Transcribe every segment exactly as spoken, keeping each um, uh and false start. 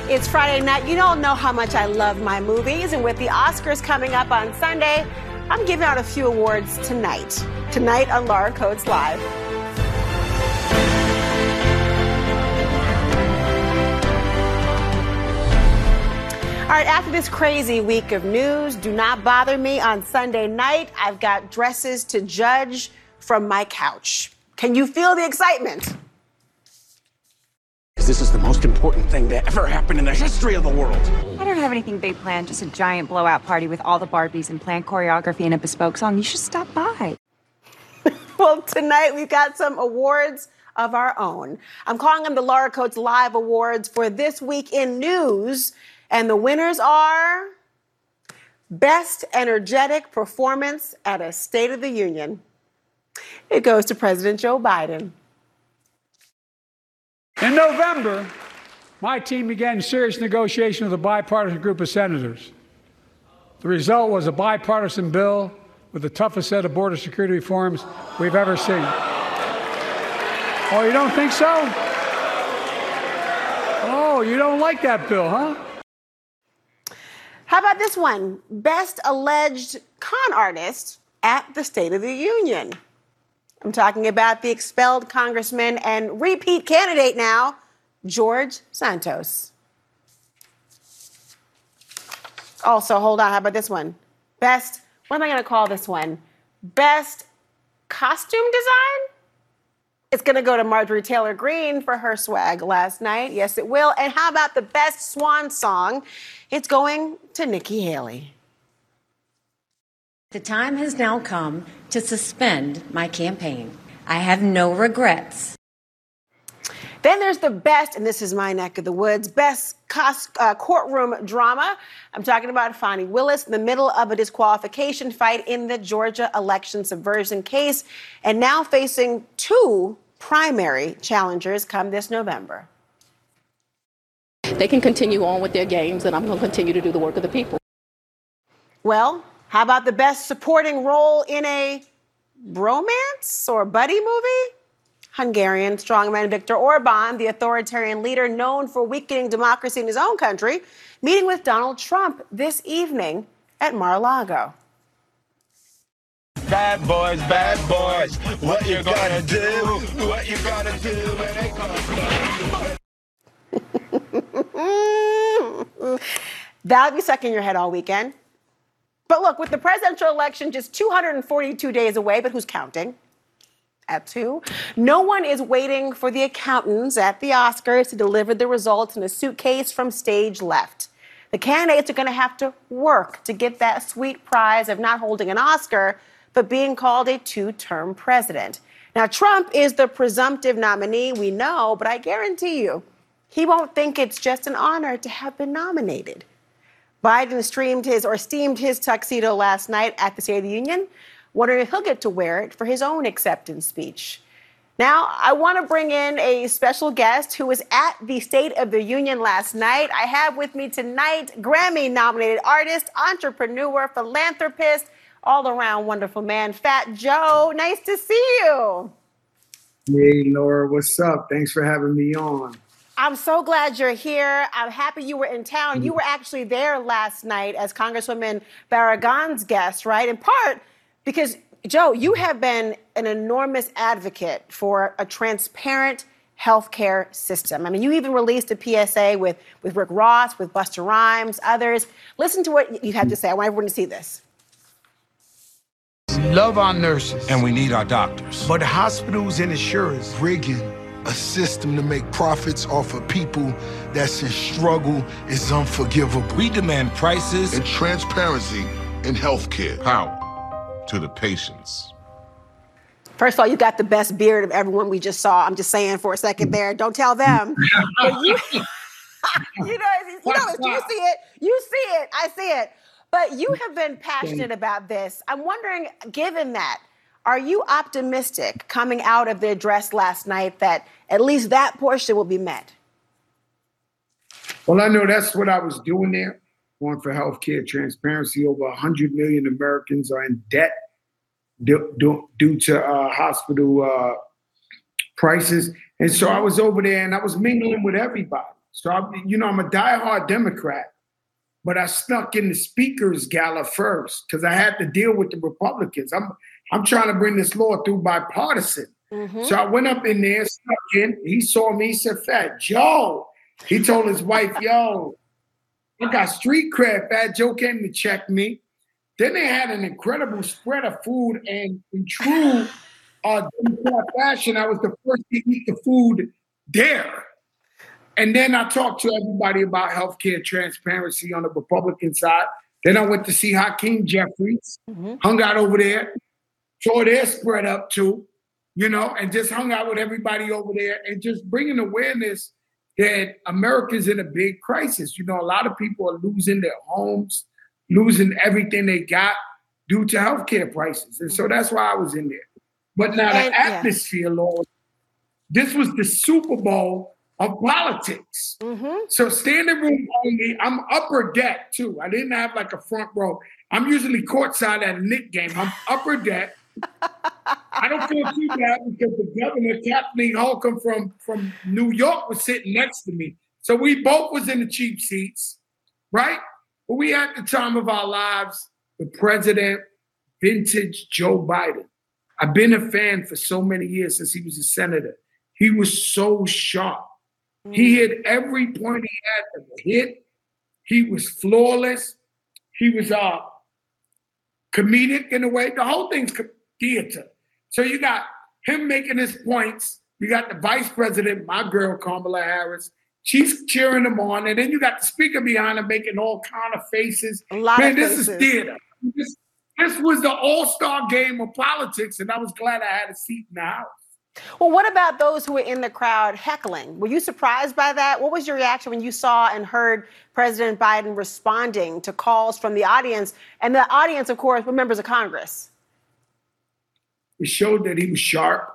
It's Friday night. You don't know how much I love my movies. And with the Oscars coming up on Sunday, I'm giving out a few awards tonight. Tonight on Laura Coates Live. All right, after this crazy week of news, do not bother me on Sunday night. I've got dresses to judge from my couch. Can you feel the excitement? This is the most important thing that ever happened in the history of the world. I don't have anything big planned, just a giant blowout party with all the Barbies and planned choreography and a bespoke song. You should stop by. Well, tonight we've got some awards of our own. I'm calling them the Laura Coates Live Awards for this week in news. And the winners are Best Energetic Performance at a State of the Union. It goes to President Joe Biden. In November, my team began serious negotiation with a bipartisan group of senators. The result was a bipartisan bill with the toughest set of border security reforms we've ever seen. Oh, you don't think so? Oh, you don't like that bill, huh? How about this one? Best Alleged Con Artist at the State of the Union. I'm talking about the expelled congressman and repeat candidate now, George Santos. Also, hold on, how about this one? Best, what am I going to call this one? Best Costume Design? It's going to go to Marjorie Taylor Greene for her swag last night. Yes, it will. And how about the Best Swan Song? It's going to Nikki Haley. The time has now come to suspend my campaign. I have no regrets. Then there's the best, and this is my neck of the woods, best cos- uh, courtroom drama. I'm talking about Fani Willis in the middle of a disqualification fight in the Georgia election subversion case, and now facing two primary challengers come this November. They can continue on with their games, and I'm going to continue to do the work of the people. Well, how about the best supporting role in a bromance or buddy movie? Hungarian strongman Viktor Orban, the authoritarian leader known for weakening democracy in his own country, meeting with Donald Trump this evening at Mar-a-Lago. Bad boys, bad boys, what you gonna do? What you gonna do when they come? That'll be stuck in your head all weekend. But look, with the presidential election just two hundred forty-two days away, but who's counting? At two. No one is waiting for the accountants at the Oscars to deliver the results in a suitcase from stage left. The candidates are going to have to work to get that sweet prize of not holding an Oscar, but being called a two-term president. Now, Trump is the presumptive nominee, we know, but I guarantee you, he won't think it's just an honor to have been nominated. Biden streamed his or steamed his tuxedo last night at the State of the Union, wondering if he'll get to wear it for his own acceptance speech. Now, I want to bring in a special guest who was at the State of the Union last night. I have with me tonight Grammy-nominated artist, entrepreneur, philanthropist, all-around wonderful man, Fat Joe. Nice to see you. Hey, Laura, what's up? Thanks for having me on. I'm so glad you're here. I'm happy you were in town. You were actually there last night as Congresswoman Barragan's guest, right? In part because, Joe, you have been an enormous advocate for a transparent healthcare system. I mean, you even released a P S A with, with Rick Ross, with Busta Rhymes, others. Listen to what you have to say. I want everyone to see this. We love our nurses. And we need our doctors. But hospitals and insurers rigging a system to make profits off of people that's in struggle is unforgivable. We demand prices and transparency in healthcare. How? To the patients. First of all, you got the best beard of everyone we just saw. I'm just saying for a second there. Don't tell them. But you, you know, you know, you see it. You see it. I see it. But you have been passionate about this. I'm wondering, given that, are you optimistic coming out of the address last night that at least that portion will be met? Well, I know that's what I was doing there. Going for healthcare transparency. Over one hundred million Americans are in debt due, due, due to uh, hospital uh, prices. And so I was over there and I was mingling with everybody. So, I, you know, I'm a diehard Democrat, but I snuck in the speaker's gala first because I had to deal with the Republicans. I'm I'm trying to bring this law through bipartisan. Mm-hmm. So I went up in there, snuck in. He saw me, he said, Fat Joe. He told his wife, yo, I got street cred. Fat Joe came to check me. Then they had an incredible spread of food, and in true uh, Democrat fashion, I was the first to eat the food there. And then I talked to everybody about healthcare transparency on the Republican side. Then I went to see Hakeem Jeffries, mm-hmm. hung out over there, tore their spread up too, you know, and just hung out with everybody over there and just bringing awareness that America's in a big crisis. You know, a lot of people are losing their homes, losing everything they got due to healthcare prices. And so that's why I was in there. But now the and, atmosphere, yeah. Lord, this was the Super Bowl of politics. Mm-hmm. So standing room only, I'm upper deck too. I didn't have like a front row. I'm usually courtside at a Knicks game. I'm upper deck. I don't feel too bad because the governor, Kathleen Holcomb from, from New York, was sitting next to me. So we both was in the cheap seats, right? But we at the time of our lives, the president, vintage Joe Biden. I've been a fan for so many years since he was a senator. He was so sharp. Mm. He hit every point he had to hit. He was flawless. He was uh, comedic in a way. The whole thing's theater. So you got him making his points. You got the vice president, my girl, Kamala Harris. She's cheering him on. And then you got the speaker behind him making all kind of faces. A lot Man, of this faces. is theater. This, this was the all-star game of politics, and I was glad I had a seat in the house. Well, what about those who were in the crowd heckling? Were you surprised by that? What was your reaction when you saw and heard President Biden responding to calls from the audience? And the audience, of course, were members of Congress. It showed that he was sharp.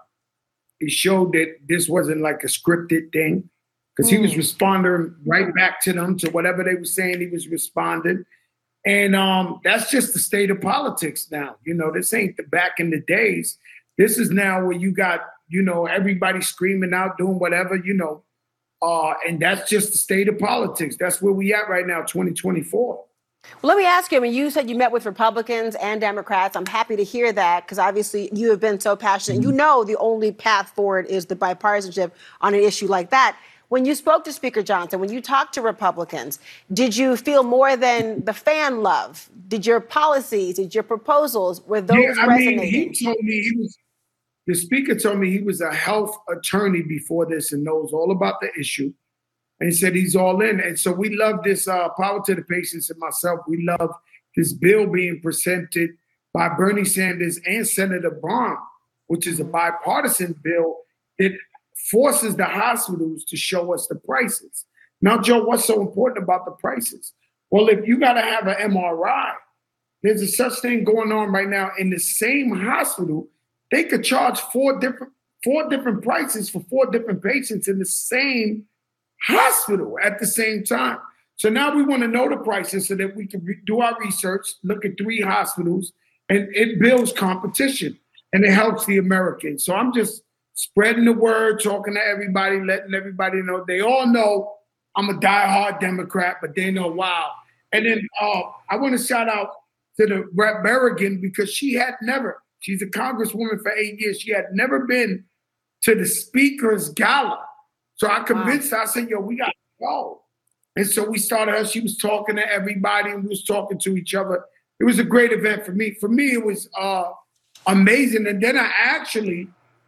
It showed that this wasn't like a scripted thing because mm. he was responding right back to them, to whatever they were saying, he was responding. And um, that's just the state of politics now. You know, this ain't the back in the days. This is now where you got, you know, everybody screaming out, doing whatever, you know, uh, and that's just the state of politics. That's where we at right now, twenty twenty-four. Well, let me ask you, I mean, you said you met with Republicans and Democrats. I'm happy to hear that because obviously you have been so passionate. Mm-hmm. You know the only path forward is the bipartisanship on an issue like that. When you spoke to Speaker Johnson, when you talked to Republicans, did you feel more than the fan love? Did your policies, did your proposals, were those yeah, I resonating? mean, he told me he was, the speaker told me he was a health attorney before this and knows all about the issue. And he said he's all in. And so we love this uh, Power to the Patients and myself. We love this bill being presented by Bernie Sanders and Senator Braun, which is a bipartisan bill that forces the hospitals to show us the prices. Now, Joe, what's so important about the prices? Well, if you got to have an M R I, there's a such thing going on right now in the same hospital. They could charge four different four different prices for four different patients in the same hospital at the same time. So now we want to know the prices so that we can re- do our research, look at three hospitals, and it builds competition and it helps the Americans. So I'm just spreading the word, talking to everybody, letting everybody know. They all know I'm a diehard Democrat, but they know, wow. And then uh, I want to shout out to the Rep Berrigan because she had never, she's a congresswoman for eight years. She had never been to the speaker's gala. So I convinced wow. her, I said, yo, we got to go. And so we started her. She was talking to everybody and we was talking to each other. It was a great event for me. For me, it was uh, amazing. And then I actually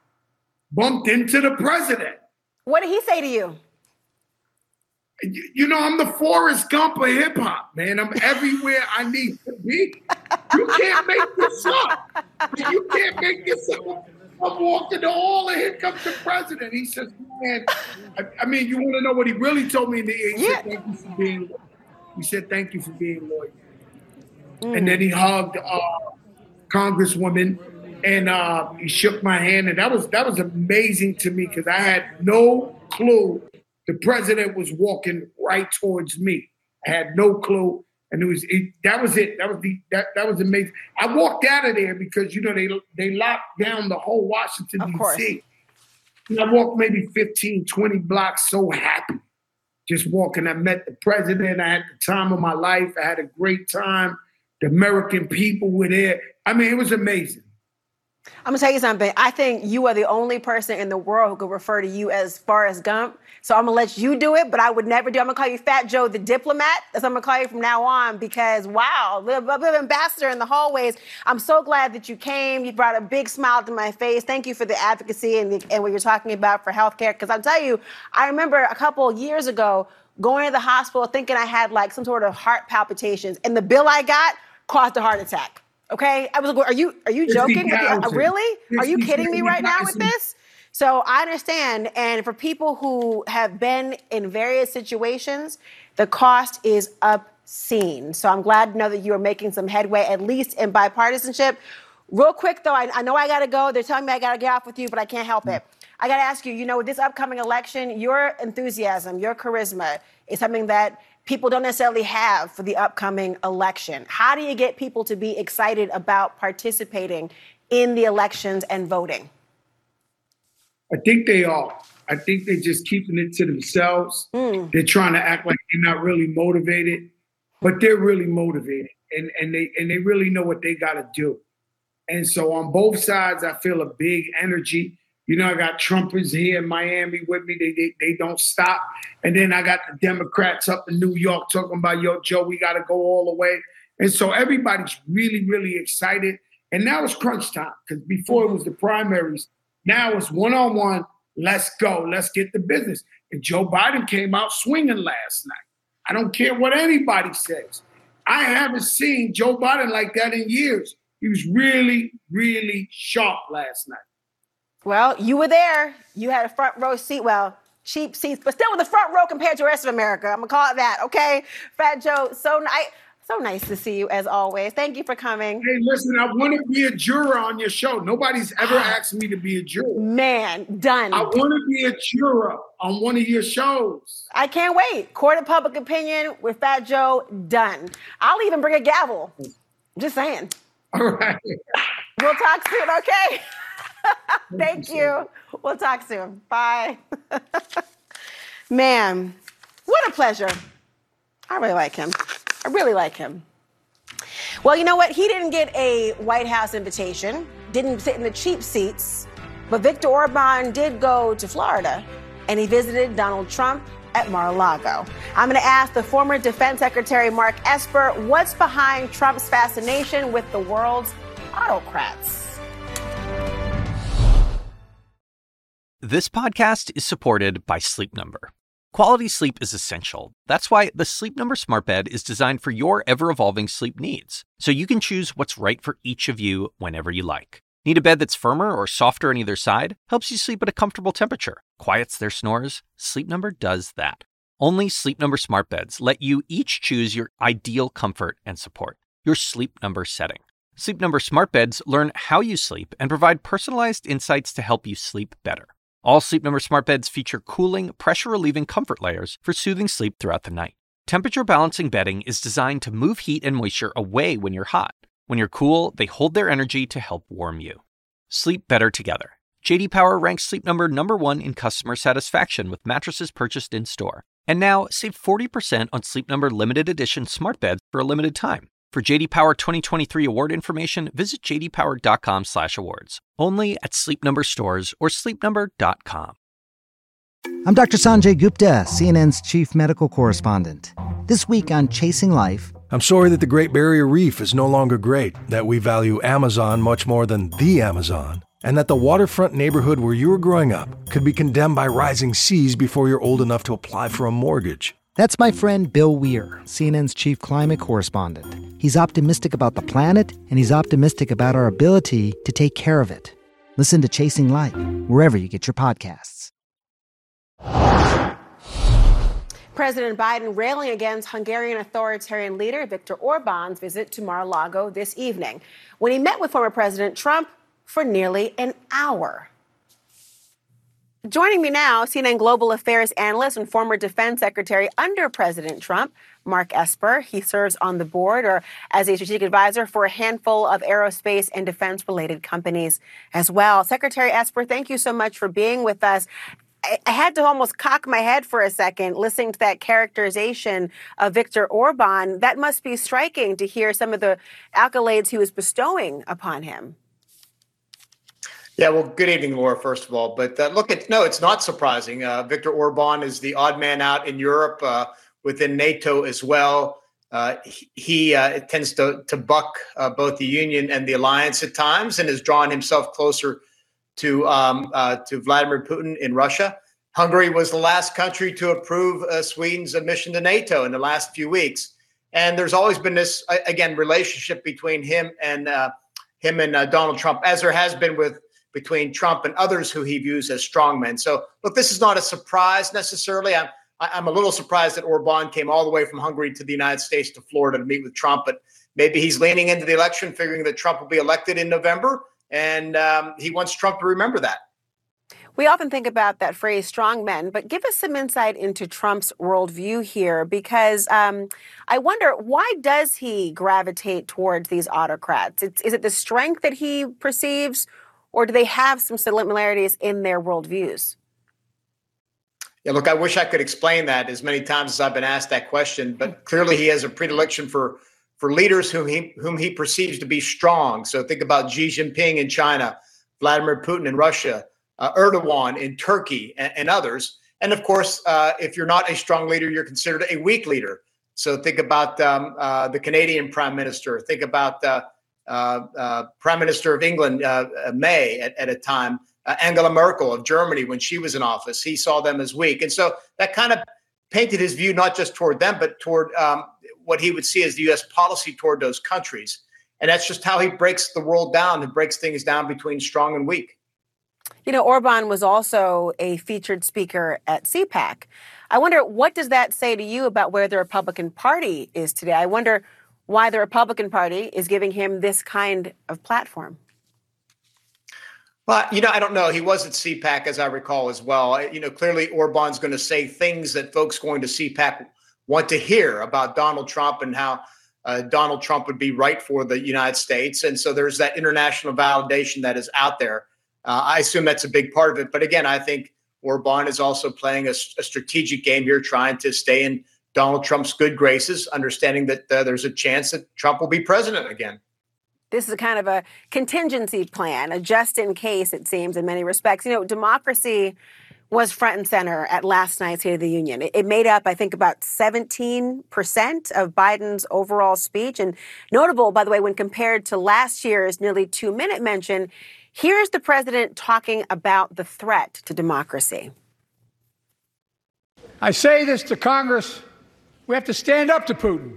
bumped into the president. What did he say to you? You, you know, I'm the Forrest Gump of hip hop, man. I'm everywhere I need to be. You can't make this up. You can't make this up. I'm walking the hall and here comes the president. He says, man, I, I mean, you want to know what he really told me in the ear? He yeah. said, thank you for being loyal. He said, thank you for being loyal. Mm. And then he hugged uh, Congresswoman and uh, he shook my hand. And that was that was amazing to me because I had no clue the president was walking right towards me. I had no clue. And it was it, that was it. That was the that, that was amazing. I walked out of there because you know they they locked down the whole Washington D C. And I walked maybe fifteen, twenty blocks, so happy, just walking. I met the president. I had the time of my life. I had a great time. The American people were there. I mean, it was amazing. I'm gonna tell you something. I think you are the only person in the world who could refer to you as Forrest Gump. So I'm gonna let you do it, but I would never do. I'm gonna call you Fat Joe the Diplomat. That's what I'm gonna call you from now on because wow, the, the ambassador in the hallways. I'm so glad that you came. You brought a big smile to my face. Thank you for the advocacy and, the, and what you're talking about for healthcare. Because I'll tell you, I remember a couple of years ago going to the hospital thinking I had like some sort of heart palpitations, and the bill I got caused a heart attack. Okay, I was like, are you are you joking? Really? Are you kidding me right now with this? So I understand, and for people who have been in various situations, the cost is obscene. So I'm glad to know that you are making some headway, at least in bipartisanship. Real quick, though, I, I know I got to go. They're telling me I got to get off with you, but I can't help it. I got to ask you, you know, with this upcoming election, your enthusiasm, your charisma is something that people don't necessarily have for the upcoming election. How do you get people to be excited about participating in the elections and voting? I think they are. I think they're just keeping it to themselves. Mm. They're trying to act like they're not really motivated, but they're really motivated, and, and they and they really know what they got to do. And so on both sides, I feel a big energy. You know, I got Trumpers here in Miami with me. They, they they don't stop. And then I got the Democrats up in New York talking about, yo, Joe, we got to go all the way. And so everybody's really, really excited. And now it's crunch time because before it was the primaries. Now it's one-on-one. Let's go. Let's get the business. And Joe Biden came out swinging last night. I don't care what anybody says. I haven't seen Joe Biden like that in years. He was really, really sharp last night. Well, you were there. You had a front row seat. Well, cheap seats, but still with the front row compared to the rest of America. I'm going to call it that, okay? Fat Joe, so nice. So nice to see you, as always. Thank you for coming. Hey, listen, I want to be a juror on your show. Nobody's ever asked me to be a juror. Man, done. I want to be a juror on one of your shows. I can't wait. Court of Public Opinion with Fat Joe, done. I'll even bring a gavel. I'm just saying. All right. We'll talk soon, okay? Thank you. We'll talk soon. Bye. Man, what a pleasure. I really like him. I really like him. Well, you know what? He didn't get a White House invitation, didn't sit in the cheap seats, but Viktor Orban did go to Florida, and he visited Donald Trump at Mar-a-Lago. I'm going to ask the former Defense Secretary Mark Esper what's behind Trump's fascination with the world's autocrats. This podcast is supported by Sleep Number. Quality sleep is essential. That's why the Sleep Number Smart Bed is designed for your ever-evolving sleep needs, so you can choose what's right for each of you whenever you like. Need a bed that's firmer or softer on either side? Helps you sleep at a comfortable temperature. Quiets their snores? Sleep Number does that. Only Sleep Number Smart Beds let you each choose your ideal comfort and support, your Sleep Number setting. Sleep Number Smart Beds learn how you sleep and provide personalized insights to help you sleep better. All Sleep Number Smart Beds feature cooling, pressure-relieving comfort layers for soothing sleep throughout the night. Temperature-balancing bedding is designed to move heat and moisture away when you're hot. When you're cool, they hold their energy to help warm you. Sleep better together. J D Power ranks Sleep Number number one in customer satisfaction with mattresses purchased in-store. And now, save forty percent on Sleep Number limited edition smart beds for a limited time. For J D Power twenty twenty-three award information, visit j d power dot com slash awards. Only at Sleep Number stores or sleep number dot com. I'm Doctor Sanjay Gupta, C N N's chief medical correspondent. This week on Chasing Life... I'm sorry that the Great Barrier Reef is no longer great, that we value Amazon much more than the Amazon, and that the waterfront neighborhood where you were growing up could be condemned by rising seas before you're old enough to apply for a mortgage. That's my friend Bill Weir, C N N's chief climate correspondent. He's optimistic about the planet, and he's optimistic about our ability to take care of it. Listen to Chasing Light, wherever you get your podcasts. President Biden railing against Hungarian authoritarian leader Viktor Orban's visit to Mar-a-Lago this evening, when he met with former President Trump for nearly an hour. Joining me now, C N N Global Affairs analyst and former defense secretary under President Trump, Mark Esper. He serves on the board or as a strategic advisor for a handful of aerospace and defense-related companies as well. Secretary Esper, thank you so much for being with us. I, I had to almost cock my head for a second listening to that characterization of Viktor Orban. That must be striking to hear some of the accolades he was bestowing upon him. Yeah, well, good evening, Laura, first of all. But uh, look, at, no, it's not surprising. Uh, Viktor Orban is the odd man out in Europe, uh, within NATO as well. Uh, he he uh, tends to, to buck uh, both the Union and the alliance at times and has drawn himself closer to um, uh, to Vladimir Putin in Russia. Hungary was the last country to approve uh, Sweden's admission to NATO in the last few weeks. And there's always been this, again, relationship between him and uh, him and uh, Donald Trump, as there has been with between Trump and others who he views as strongmen. So, look, this is not a surprise necessarily. I'm, I'm a little surprised that Orban came all the way from Hungary to the United States to Florida to meet with Trump, but maybe he's leaning into the election, figuring that Trump will be elected in November, and um, he wants Trump to remember that. We often think about that phrase, strong men, but give us some insight into Trump's worldview here, because um, I wonder, why does he gravitate towards these autocrats? It's, is it the strength that he perceives, or do they have some similarities in their worldviews? Yeah, look, I wish I could explain that as many times as I've been asked that question, but clearly he has a predilection for for leaders whom he whom he perceives to be strong. So think about Xi Jinping in China, Vladimir Putin in Russia, uh, Erdogan in Turkey, and, and others. And of course, uh, if you're not a strong leader, you're considered a weak leader. So think about um, uh, the Canadian Prime Minister. Think about uh, uh, uh, Prime Minister of England, uh, May, at, at a time. Uh, Angela Merkel of Germany, when she was in office, he saw them as weak. And so that kind of painted his view not just toward them, but toward um, what he would see as the U S policy toward those countries. And that's just how he breaks the world down and breaks things down between strong and weak. You know, Orban was also a featured speaker at CPAC. I wonder, what does that say to you about where the Republican Party is today? I wonder why the Republican Party is giving him this kind of platform. Well, you know, I don't know. He was at CPAC, as I recall, as well. You know, clearly Orban's going to say things that folks going to CPAC want to hear about Donald Trump and how uh, Donald Trump would be right for the United States. And so there's that international validation that is out there. Uh, I assume that's a big part of it. But again, I think Orban is also playing a, a strategic game here, trying to stay in Donald Trump's good graces, understanding that uh, there's a chance that Trump will be president again. This is kind of a contingency plan, a just in case, it seems, in many respects. You know, democracy was front and center at last night's State of the Union. It, it made up, I think, about seventeen percent of Biden's overall speech. And notable, by the way, when compared to last year's nearly two-minute mention, here's the president talking about the threat to democracy. I say this to Congress. We have to stand up to Putin.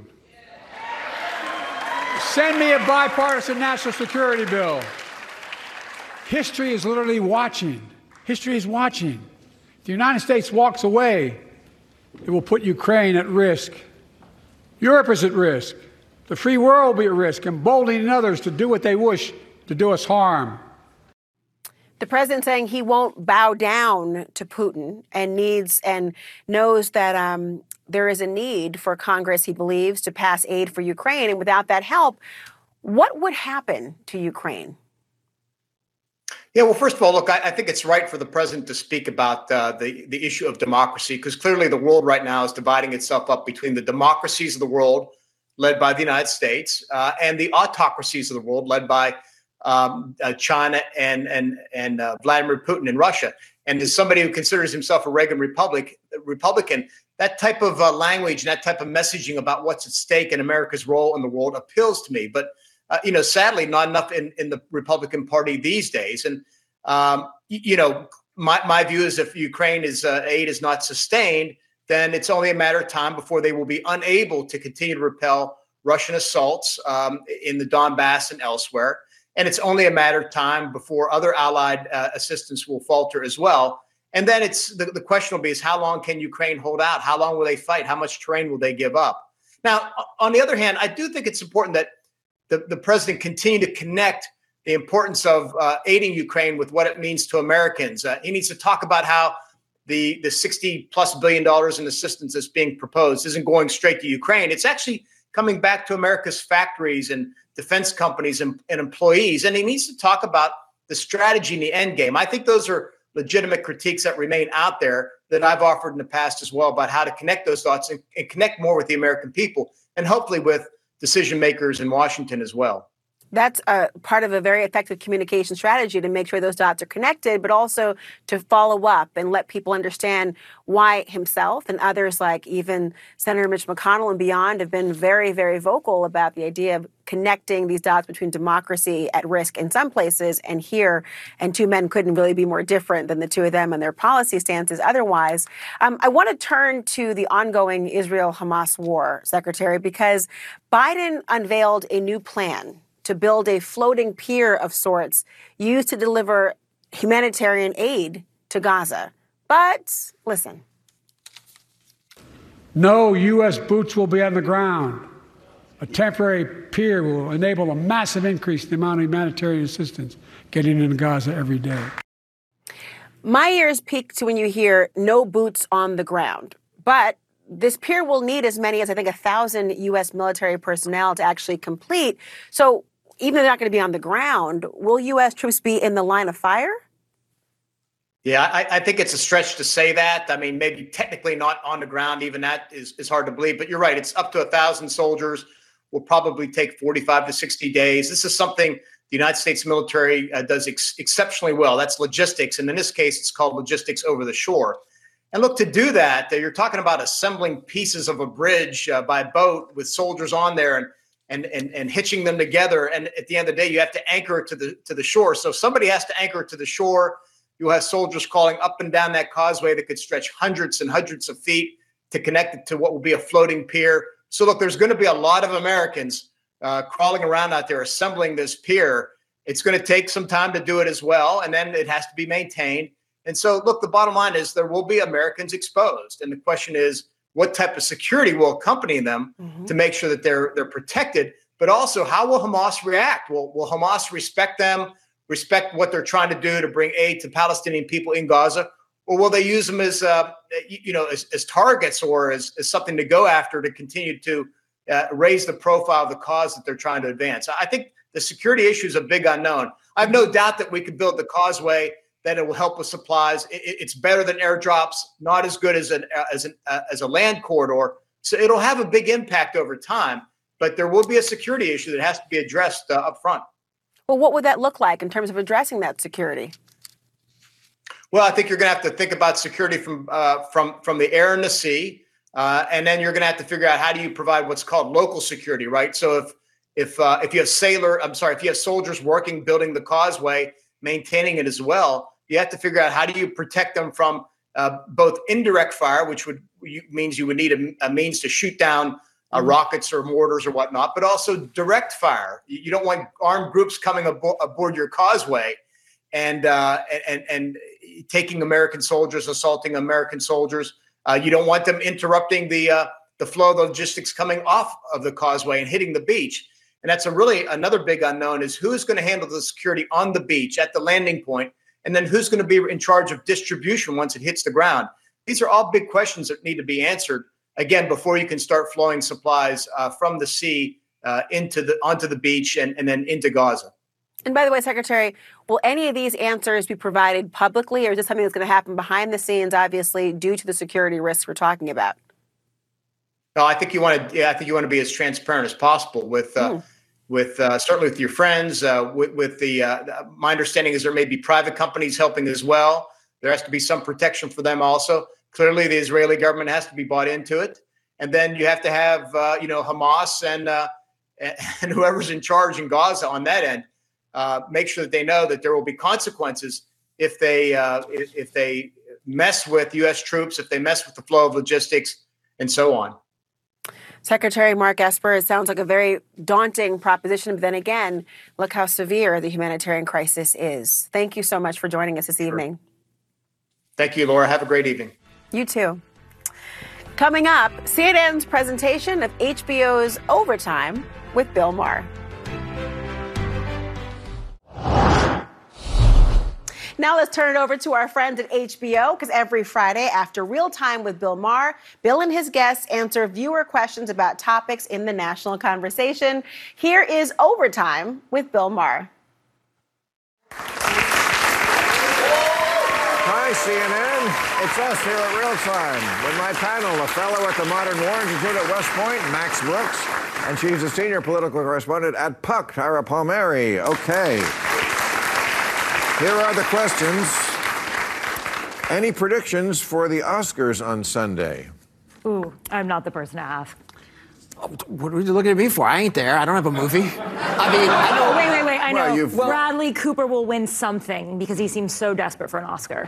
Send me a bipartisan national security bill. History is literally watching. History is watching. If the United States walks away, it will put Ukraine at risk. Europe is at risk. The free world will be at risk, emboldening others to do what they wish to do us harm. The president saying he won't bow down to Putin and needs and knows that um, there is a need for Congress, he believes, to pass aid for Ukraine. And without that help, what would happen to Ukraine? Yeah, well, first of all, look, I, I think it's right for the president to speak about uh, the, the issue of democracy, because clearly the world right now is dividing itself up between the democracies of the world, led by the United States, uh, and the autocracies of the world, led by Um, uh, China and and and uh, Vladimir Putin in Russia. And as somebody who considers himself a Reagan Republic Republican, that type of uh, language and that type of messaging about what's at stake in America's role in the world appeals to me. But uh, you know, sadly, not enough in, in the Republican Party these days. And um, you, you know, my my view is if Ukraine is uh, aid is not sustained, then it's only a matter of time before they will be unable to continue to repel Russian assaults um, in the Donbass and elsewhere. And it's only a matter of time before other allied uh, assistance will falter as well. And then it's the, the question will be is how long can Ukraine hold out? How long will they fight? How much terrain will they give up? Now, on the other hand, I do think it's important that the, the president continue to connect the importance of uh, aiding Ukraine with what it means to Americans. Uh, he needs to talk about how the, the sixty plus billion dollars in assistance that's being proposed isn't going straight to Ukraine. It's actually coming back to America's factories and defense companies and, and employees. And he needs to talk about the strategy and the end game. I think those are legitimate critiques that remain out there that I've offered in the past as well about how to connect those dots and, and connect more with the American people and hopefully with decision makers in Washington as well. That's a part of a very effective communication strategy to make sure those dots are connected, but also to follow up and let people understand why himself and others like even Senator Mitch McConnell and beyond have been very, very vocal about the idea of connecting these dots between democracy at risk in some places and here. And two men couldn't really be more different than the two of them and their policy stances otherwise. Um, I want to turn to the ongoing Israel-Hamas war, Secretary, because Biden unveiled a new plan to build a floating pier of sorts used to deliver humanitarian aid to Gaza. But listen. No U S boots will be on the ground. A temporary pier will enable a massive increase in the amount of humanitarian assistance getting into Gaza every day. My ears peak to when you hear no boots on the ground. But this pier will need as many as, I think, a thousand U S military personnel to actually complete. So even though they're not going to be on the ground, will U S troops be in the line of fire? Yeah, I, I think it's a stretch to say that. I mean, maybe technically not on the ground. Even that is, is hard to believe. But you're right. It's up to a thousand soldiers. Will probably take forty-five to sixty days. This is something the United States military uh, does ex- exceptionally well. That's logistics. And in this case, it's called logistics over the shore. And look, to do that, uh, you're talking about assembling pieces of a bridge uh, by boat with soldiers on there and And, and and hitching them together. And at the end of the day, you have to anchor it to the to the shore. So somebody has to anchor it to the shore. You'll have soldiers crawling up and down that causeway that could stretch hundreds and hundreds of feet to connect it to what will be a floating pier. So look, there's going to be a lot of Americans uh, crawling around out there assembling this pier. It's going to take some time to do it as well. And then it has to be maintained. And so, look, the bottom line is there will be Americans exposed. And the question is, what type of security will accompany them mm-hmm. to make sure that they're they're protected? But also, how will Hamas react? Will, will Hamas respect them, respect what they're trying to do to bring aid to Palestinian people in Gaza? Or will they use them as, uh, you know, as, as targets or as, as something to go after to continue to uh, raise the profile of the cause that they're trying to advance? I think the security issue is a big unknown. I have no doubt that we could build the causeway, that it will help with supplies. It, it's better than airdrops, not as good as an as an uh, as a land corridor. So it'll have a big impact over time, but there will be a security issue that has to be addressed uh, up front. Well, what would that look like in terms of addressing that security? Well, I think you're going to have to think about security from uh, from from the air and the sea, uh, and then you're going to have to figure out how do you provide what's called local security, right? So if if uh, if you have sailor, I'm sorry, if you have soldiers working building the causeway, maintaining it as well, you have to figure out how do you protect them from uh, both indirect fire, which would you, means you would need a, a means to shoot down uh, rockets or mortars or whatnot, but also direct fire. You, you don't want armed groups coming abo- aboard your causeway and, uh, and and taking American soldiers, assaulting American soldiers. Uh, you don't want them interrupting the uh, the flow of logistics coming off of the causeway and hitting the beach. And that's a really another big unknown is who's going to handle the security on the beach at the landing point. And then who's going to be in charge of distribution once it hits the ground? These are all big questions that need to be answered, again, before you can start flowing supplies uh, from the sea uh, into the onto the beach and, and then into Gaza. And by the way, Secretary, will any of these answers be provided publicly, or is this something that's going to happen behind the scenes, obviously, due to the security risks we're talking about? No, I think you want to. Yeah, I think you want to be as transparent as possible with. Uh, mm. With uh, certainly with your friends, uh, with, with the uh, my understanding is there may be private companies helping as well. There has to be some protection for them also. Clearly, the Israeli government has to be bought into it, and then you have to have uh, you know Hamas and uh, and whoever's in charge in Gaza on that end uh, make sure that they know that there will be consequences if they uh, if, if they mess with U S troops, if they mess with the flow of logistics, and so on. Secretary Mark Esper, it sounds like a very daunting proposition, but then again, look how severe the humanitarian crisis is. Thank you so much for joining us this sure. evening. Thank you, Laura. Have a great evening. You too. Coming up, C N N's presentation of H B O's Overtime with Bill Maher. Now let's turn it over to our friends at H B O, because every Friday after Real Time with Bill Maher, Bill and his guests answer viewer questions about topics in the national conversation. Here is Overtime with Bill Maher. Hi, C N N. It's us here at Real Time with my panel, a fellow at the Modern War Institute at West Point, Max Brooks, and she's a senior political correspondent at Puck, Tara Palmieri. Okay. Here are the questions. Any predictions for the Oscars on Sunday? Ooh, I'm not the person to ask. What are you looking at me for? I ain't there. I don't have a movie. I mean, I know. Wait, wait, wait. I Well, know. you've- Bradley Cooper will win something because he seems so desperate for an Oscar.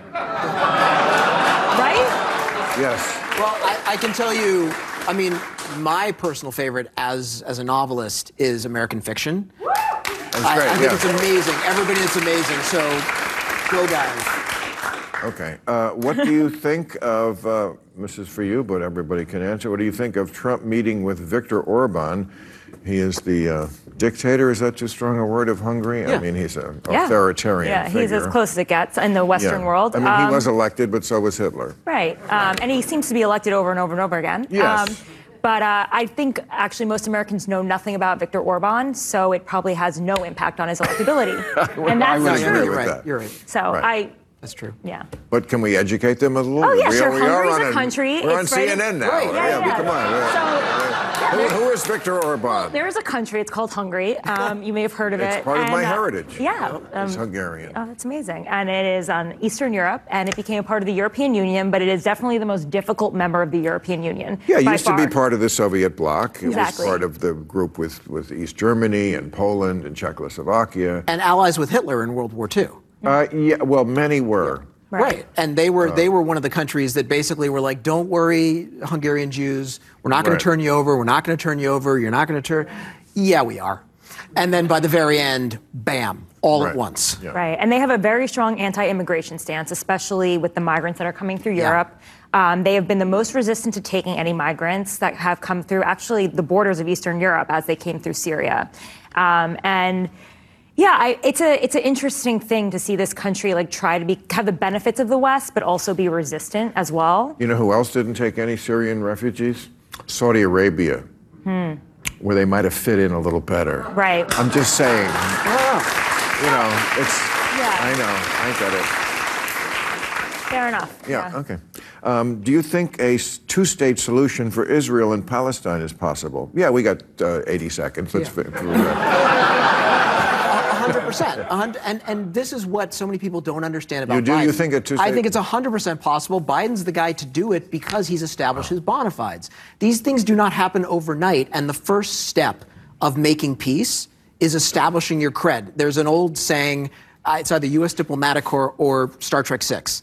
Right? Yes. Well, I, I can tell you, I mean, my personal favorite as as a novelist is American Fiction. That's I, great, I think yeah. it's amazing. Everybody is amazing. So, go guys. Okay. Uh, what do you think of, uh, this is for you, but everybody can answer. What do you think of Trump meeting with Viktor Orban? He is the uh, dictator, is that too strong a word, of Hungary? I Yeah. mean, he's an Yeah. authoritarian Yeah, he's figure. as close as it gets in the Western Yeah. world. I mean, Um, he was elected, but so was Hitler. Right. Um, and he seems to be elected over and over and over again. Yes. Um, but uh, I think actually most Americans know nothing about Viktor Orban, so it probably has no impact on his electability. And that's I would the agree truth. with Right, that. you're right. So Right. I. That's true. Yeah. But can we educate them a little? Oh, yeah, we sure. Are, we are Hungary's on a country. We're on It's right C N N in- now. Right, yeah, yeah. Come on. So, who, who is Viktor Orban? There is a country. It's called Hungary. Um, you may have heard of It's it. part of And, my uh, heritage. Yeah. It's um, Hungarian. Oh, that's amazing. And it is on Eastern Europe, and it became a part of the European Union, but it is definitely the most difficult member of the European Union. Yeah, it by used to far. be part of the Soviet bloc. It Exactly. was part of the group with, with East Germany and Poland and Czechoslovakia. And allies with Hitler in World War Two. Uh, yeah, well, many were. Right. And they were they were one of the countries that basically were like, don't worry, Hungarian Jews, we're not going Right. to turn you over, we're not going to turn you over, you're not going to turn. Yeah, we are. And then by the very end, bam, all Right. at once. Yeah. Right, and they have a very strong anti-immigration stance, especially with the migrants that are coming through Yeah. Europe. Um, they have been the most resistant to taking any migrants that have come through actually the borders of Eastern Europe as they came through Syria. Um, and yeah, I, it's a it's an interesting thing to see this country like try to be have the benefits of the West, but also be resistant as well. You know who else didn't take any Syrian refugees? Saudi Arabia, Hmm. where they might have fit in a little better. Right. I'm just saying. Wow. You know, it's. Yeah. I know. I get it. Fair enough. Yeah. Okay. Um, do you think a s- two-state solution for Israel and Palestine is possible? Yeah, we got uh, eighty seconds. Let's. fi- one hundred percent. And, and this is what so many people don't understand about You do? Biden. You think a two-state- I think it's one hundred percent possible. Biden's the guy to do it because he's established his bona fides. These things do not happen overnight, and the first step of making peace is establishing your cred. There's an old saying, uh, it's either U S Diplomatic Corps or Star Trek six.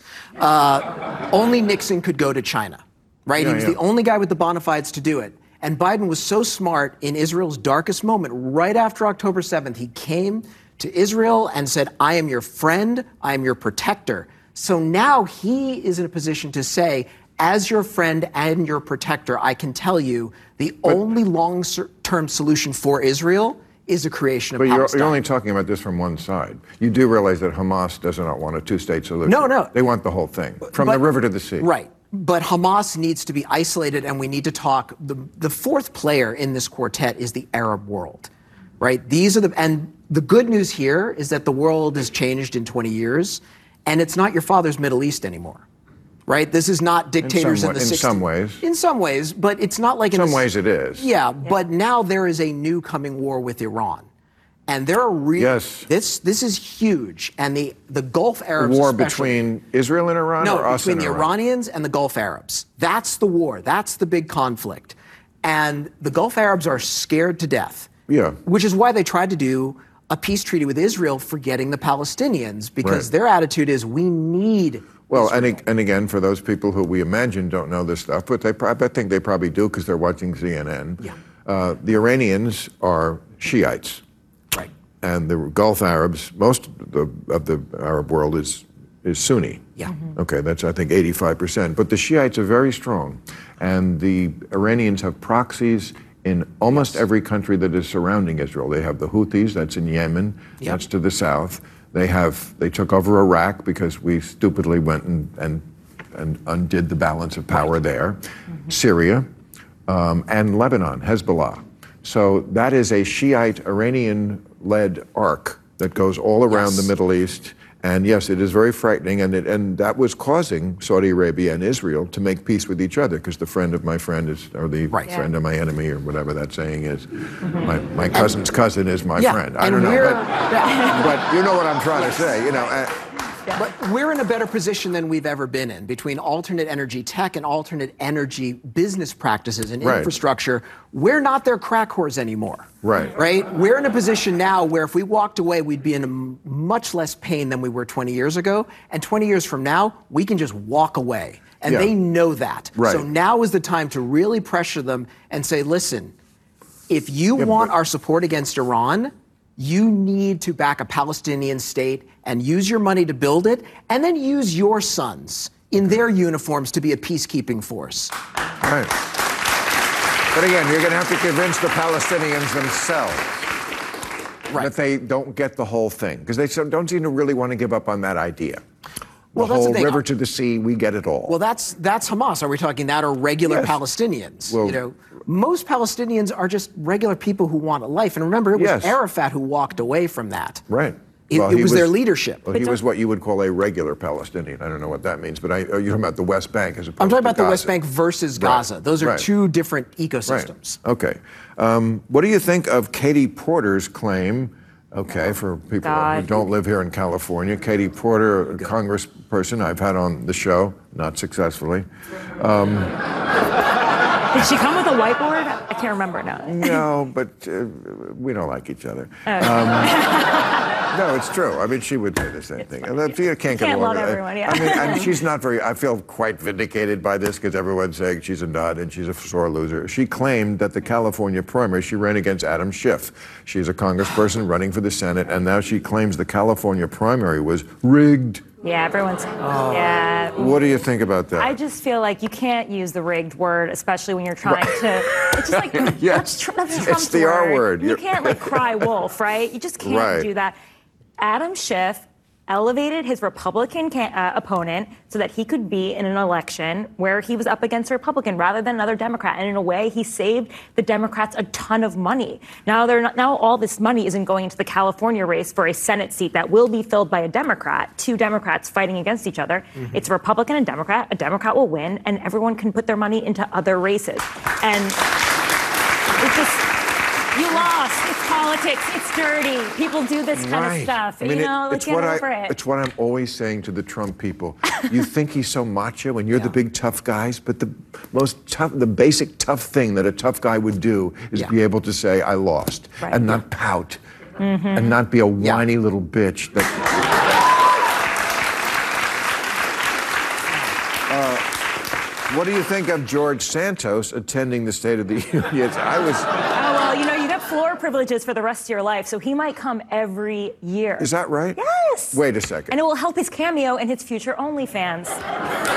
Uh, only Nixon could go to China, right? Yeah, he was yeah. the only guy with the bona fides to do it. And Biden was so smart in Israel's darkest moment, right after October seventh, he came to Israel and said, I am your friend, I am your protector. So now he is in a position to say, as your friend and your protector, I can tell you the only long-term solution for Israel is a creation of But you're, Palestine. you're only talking about this from one side. You do realize that Hamas does not want a two-state solution. No, no. They want the whole thing, from the But- river to the sea. Right. But Hamas needs to be isolated, and we need to talk. The, the fourth player in this quartet is the Arab world, right? These are the, and the good news here is that the world has changed in twenty years, and it's not your father's Middle East anymore, right? This is not dictators in, wa- the in sixties. some ways. In some ways, but it's not like In in some the- ways it is. Yeah, but now there is a new coming war with Iran. And there are real. Yes. This this is huge, and the the Gulf Arabs. War especially- between Israel and Iran, no, or us between and the Iran? Iranians and the Gulf Arabs. That's the war. That's the big conflict. And the Gulf Arabs are scared to death, Yeah. which is why they tried to do a peace treaty with Israel, forgetting the Palestinians, because Right. their attitude is we need. Well, and, ag- and again, for those people who we imagine don't know this stuff, but they prob- I think they probably do because they're watching C N N. Yeah. Uh, the Iranians are Shiites. Right. And the Gulf Arabs, most of the, of the Arab world is is Sunni. Yeah. Okay, that's I think eighty-five percent. But the Shiites are very strong, and the Iranians have proxies in almost every country that is surrounding Israel. They have the Houthis, that's in Yemen, Yeah. that's to the south. They have they took over Iraq because we stupidly went and and, and undid the balance of power there. Syria, um, and Lebanon, Hezbollah. So that is a Shiite Iranian-led arc that goes all around Yes. the Middle East And yes, it is very frightening, and it, and that was causing Saudi Arabia and Israel to make peace with each other, because the friend of my friend is, or the Right. friend Yeah. of my enemy, or whatever that saying is. My, my cousin's cousin is my Yeah, friend. I and don't know, we're- but, but you know what I'm trying to say. You know, uh, But we're in a better position than we've ever been in between alternate energy tech and alternate energy business practices and Right. infrastructure. We're not their crack whores anymore. right. Right? We're in a position now where if we walked away, we'd be in a m- much less pain than we were twenty years ago. And twenty years from now, we can just walk away. And Yeah. they know that. Right. So now is the time to really pressure them and say, listen, if you Yeah, want but- our support against Iran, you need to back a Palestinian state and use your money to build it, and then use your sons in their uniforms to be a peacekeeping force. Right. But again, you're going to have to convince the Palestinians themselves that they don't get the whole thing, because they so- don't seem to really want to give up on that idea. The Well, that's the whole thing. river to the sea, we get it all. Well, that's that's Hamas. Are we talking that or regular Yes. Palestinians? Well- you know, most Palestinians are just regular people who want a life. And remember, it was Yes. Arafat who walked away from that. Right. It, Well, it he was, their leadership. Well, he was what you would call a regular Palestinian. I don't know what that means, but I, oh, you're talking about the West Bank as opposed I'm talking to about the Gaza. West Bank versus Right. Gaza. Those are Right. two different Right. ecosystems. Okay. Um, what do you think of Katie Porter's claim? Okay, for people who God. don't live here in California, Katie Porter, a congressperson I've had on the show, not successfully. Um, Did she come with a whiteboard? I can't remember now. no, but uh, we don't like each other. Oh. Um, no, it's true. I mean, she would say the same thing. And if you can't get can't along love with- everyone, yeah. I mean, and she's not very. I feel quite vindicated by this because everyone's saying she's a nut and she's a sore loser. She claimed that the California primary, she ran against Adam Schiff. She's a congressperson running for the Senate, and now she claims the California primary was rigged. Yeah, everyone's. Yeah. What do you think about that? I just feel like you can't use the rigged word, especially when you're trying to. It's just like Yes. that's, tr- that's It's Trump's the R word. You You're- can't like cry wolf, right? You just can't Right. do that. Adam Schiff elevated his Republican can- uh, opponent so that he could be in an election where he was up against a Republican rather than another Democrat. And in a way, he saved the Democrats a ton of money. Now they're not, now all this money isn't going into the California race for a Senate seat that will be filled by a Democrat, two Democrats fighting against each other. Mhm. It's a Republican and Democrat. A Democrat will win, and everyone can put their money into other races. And it's just, you lost. It's politics. It's dirty. People do this kind of stuff. I mean, you it- know, like, it's get what over I, it. It's what I'm always saying to the Trump people. You think he's so macho, and you're the big tough guys, but the most tough, the basic tough thing that a tough guy would do is Yeah. be able to say, "I lost," Right. and not pout, Mhm. and not be a whiny little bitch. That. Uh, what do you think of George Santos attending the State of the Union? I was. Oh, well, you know, you get floor privileges for the rest of your life, so he might come every year. Is that right? Yes. Wait a second. And it will help his cameo in his future OnlyFans. He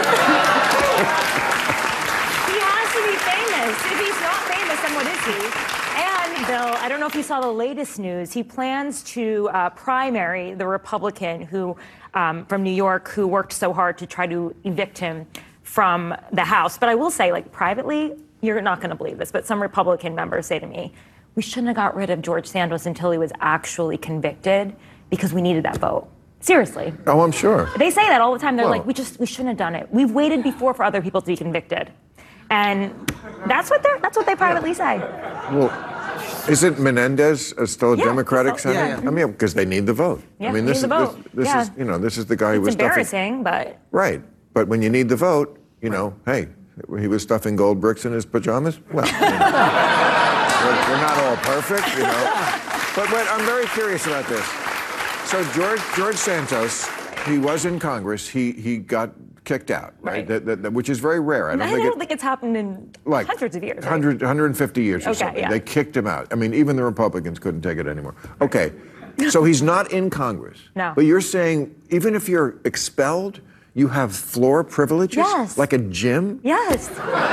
has to be famous. If he's not famous, then what is he? And Bill, I don't know if you saw the latest news. He plans to uh, primary the Republican who, um, from New York, who worked so hard to try to evict him from the House. But I will say, like, privately, you're not going to believe this, but some Republican members say to me, we shouldn't have got rid of George Santos until he was actually convicted because we needed that vote. Seriously. Oh, I'm sure. They say that all the time. They're Well- like, we just, we shouldn't have done it. We've waited before for other people to be convicted. And that's what they're, that's what they privately say. Well, isn't Menendez uh, still a Yeah, Democratic so- senator? yeah, yeah. I mean, because they need the vote. Yeah, I mean, they this need the is vote. this, this Yeah. is you know this is the guy who It's was stuffing. embarrassing, but Right, but when you need the vote, you know, hey, he was stuffing gold bricks in his pajamas. Well, you know, we're, we're not all perfect, you know. But but I'm very curious about this. So George George Santos, he was in Congress. He he got kicked out, right? Right. That, that, that- which is very rare. I I don't don't, think it. think it's happened in Like hundreds of years. right? one hundred, one hundred fifty years or Okay, something. yeah. They kicked him out. I mean, even the Republicans couldn't take it anymore. Okay, so he's not in Congress. No. But you're saying even if you're expelled, you have floor privileges? Yes. Like a gym? Yes.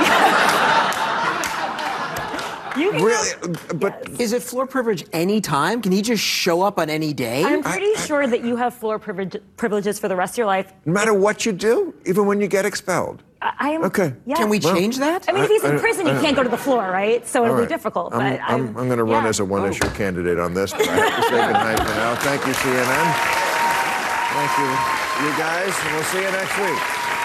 You can Really? But Is it floor privilege any time? Can he just show up on any day? I'm pretty sure that you have floor privilege, privileges for the rest of your life. no matter what you do, even when you get expelled. I, I am. Okay. Yeah. Can we Well, change that? I mean, if he's I- in I- prison, he I- can't go to the floor, right? So it'll All be right. difficult. I'm, but I'm, I'm going to run yeah. as a one-issue candidate on this, but I have to say goodnight for now. Thank you, C N N. Thank you, you guys, and we'll see you next week.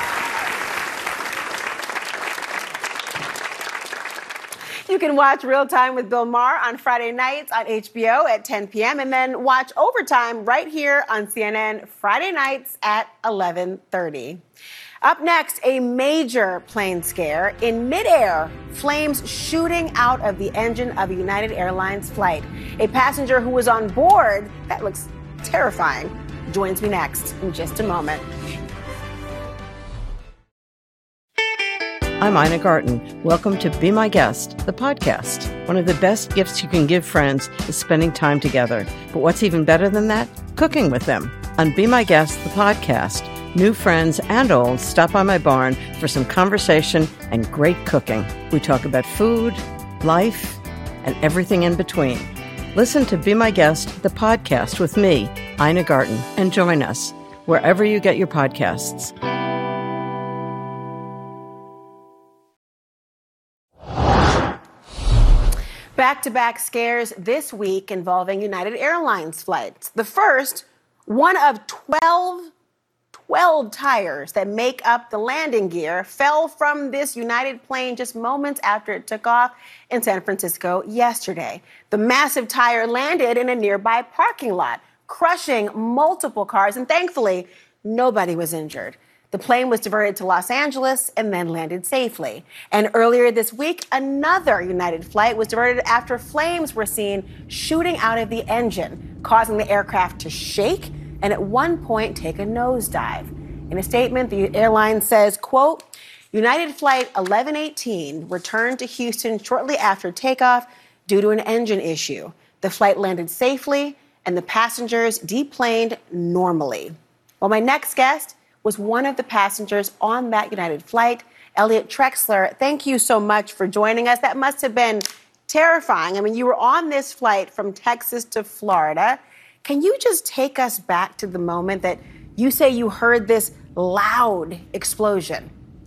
You can watch Real Time with Bill Maher on Friday nights on H B O at ten p.m. and then watch Overtime right here on C N N Friday nights at eleven thirty. Up next, a major plane scare in midair, flames shooting out of the engine of a United Airlines flight. A passenger who was on board, that looks terrifying, joins me next in just a moment. I'm Ina Garten. Welcome to Be My Guest, the podcast. One of the best gifts you can give friends is spending time together. But what's even better than that? Cooking with them. On Be My Guest, the podcast, new friends and old stop by my barn for some conversation and great cooking. We talk about food, life, and everything in between. Listen to Be My Guest, the podcast with me, Ina Garten, and join us wherever you get your podcasts. Back-to-back scares this week involving United Airlines flights. The first, one of twelve, twelve tires that make up the landing gear fell from this United plane just moments after it took off in San Francisco yesterday. The massive tire landed in a nearby parking lot, crushing multiple cars, and thankfully, nobody was injured. The plane was diverted to Los Angeles and then landed safely. And earlier this week, another United flight was diverted after flames were seen shooting out of the engine, causing the aircraft to shake and at one point take a nosedive. In a statement, the airline says, quote, United Flight eleven eighteen returned to Houston shortly after takeoff due to an engine issue. The flight landed safely and the passengers deplaned normally. Well, my next guest was one of the passengers on that United flight, Elliot Trexler. Thank you so much for joining us. That must have been terrifying. I mean, you were on this flight from Texas to Florida. Can you just take us back to the moment that you say you heard this loud explosion?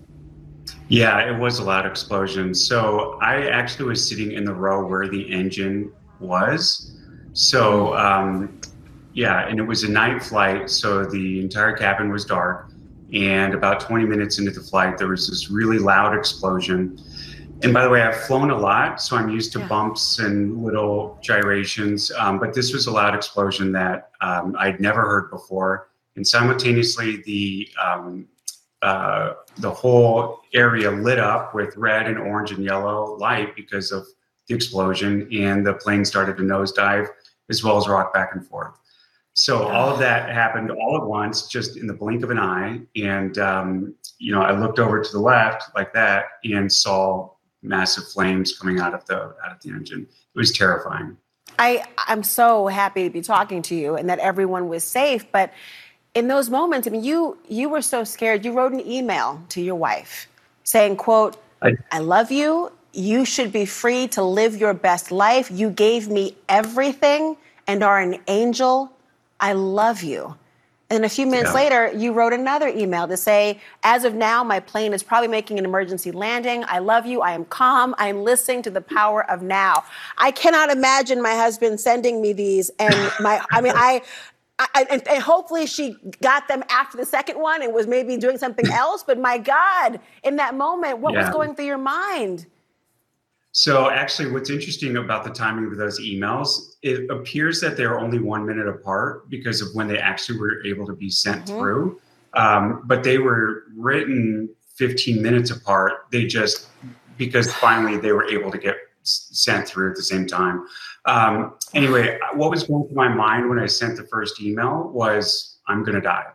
Yeah, it was a loud explosion. So I actually was sitting in the row where the engine was. So, um, yeah, and it was a night flight, so the entire cabin was dark. And about twenty minutes into the flight, there was this really loud explosion. And by the way, I've flown a lot, so I'm used to yeah. bumps and little gyrations. Um, but this was a loud explosion that um, I'd never heard before. And simultaneously, the um, uh, the whole area lit up with red and orange and yellow light because of the explosion. And the plane started to nosedive as well as rock back and forth. So all of that happened all at once, just in the blink of an eye. And, um, you know, I looked over to the left like that and saw massive flames coming out of the out of the engine. It was terrifying. I, I'm so happy to be talking to you and that everyone was safe. But in those moments, I mean, you you were so scared. You wrote an email to your wife saying, quote, I, I love you. You should be free to live your best life. You gave me everything and are an angel. I love you. And a few minutes yeah. later, you wrote another email to say, as of now, my plane is probably making an emergency landing. I love you. I am calm. I am listening to the power of now. I cannot imagine my husband sending me these. And my, I mean, I, I and, and hopefully she got them after the second one and was maybe doing something else. But my God, in that moment, what yeah. was going through your mind? So actually, what's interesting about the timing of those emails, it appears that they're only one minute apart because of when they actually were able to be sent mm-hmm. through. Um, but they were written fifteen minutes apart. They just, because finally they were able to get sent through at the same time. Um, anyway, what was going through my mind when I sent the first email was, I'm going to die.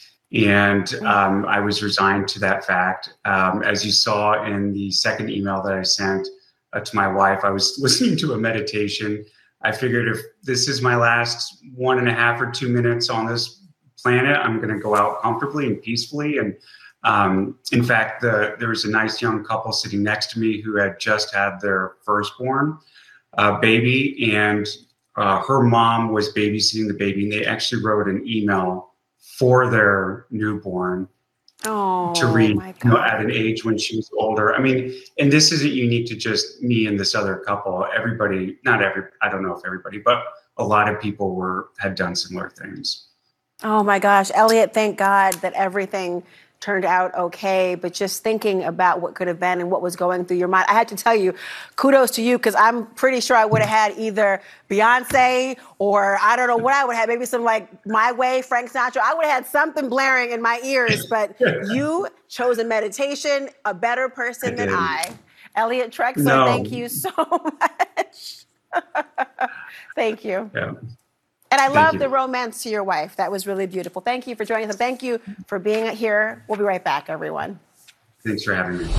And um, I was resigned to that fact. Um, as you saw in the second email that I sent, Uh, to my wife, I was listening to a meditation. I figured if this is my last one and a half or two minutes on this planet, I'm going to go out comfortably and peacefully. And um, in fact, the, there was a nice young couple sitting next to me who had just had their firstborn uh, baby, and uh, her mom was babysitting the baby, and they actually wrote an email for their newborn. Oh, to read you know, at an age when she was older. I mean, and this isn't unique to just me and this other couple. Everybody, not every, I don't know if everybody, but a lot of people were had done similar things. Oh my gosh, Elliot, thank God that everything turned out okay. But just thinking about what could have been and what was going through your mind, I had to tell you, kudos to you, because I'm pretty sure I would have had either Beyonce or I don't know what I would have, maybe some like My Way, Frank Sinatra. I would have had something blaring in my ears, but you chose a meditation, a better person I than did. I. Elliot Trexler, no. Thank you so much. Thank you. Yeah. And I love the romance to your wife. That was really beautiful. Thank you for joining us. Thank you for being here. We'll be right back, everyone. Thanks for having me.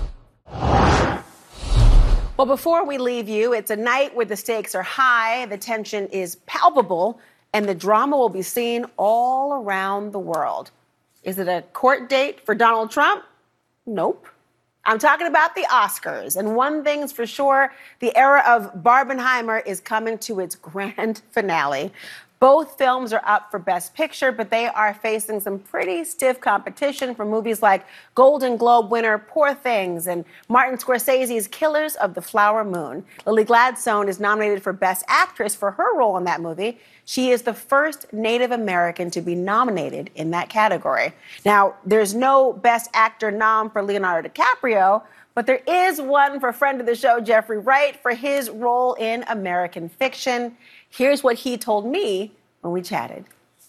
Well, before we leave you, it's a night where the stakes are high, the tension is palpable, and the drama will be seen all around the world. Is it a court date for Donald Trump? Nope. I'm talking about the Oscars. And one thing's for sure, the era of Barbenheimer is coming to its grand finale. Both films are up for Best Picture, but they are facing some pretty stiff competition from movies like Golden Globe winner Poor Things and Martin Scorsese's Killers of the Flower Moon. Lily Gladstone is nominated for Best Actress for her role in that movie. She is the first Native American to be nominated in that category. Now, there's no Best Actor nom for Leonardo DiCaprio, but there is one for friend of the show, Jeffrey Wright, for his role in American Fiction. Here's what he told me when we chatted.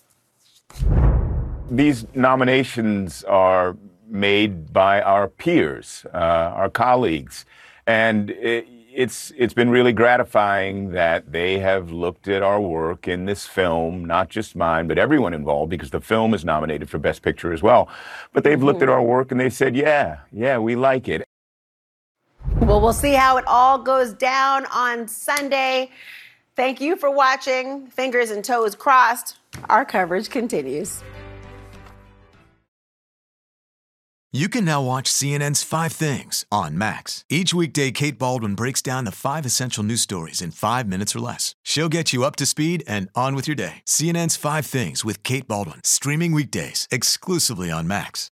These nominations are made by our peers, uh, our colleagues, and it, it's it's been really gratifying that they have looked at our work in this film, not just mine, but everyone involved, because the film is nominated for Best Picture as well. But they've looked at our work and they said, yeah, yeah, we like it. Well, we'll see how it all goes down on Sunday. Thank you for watching. Fingers and toes crossed. Our coverage continues. You can now watch C N N's Five Things on Max. Each weekday, Kate Baldwin breaks down the five essential news stories in five minutes or less. She'll get you up to speed and on with your day. C N N's Five Things with Kate Baldwin, streaming weekdays exclusively on Max.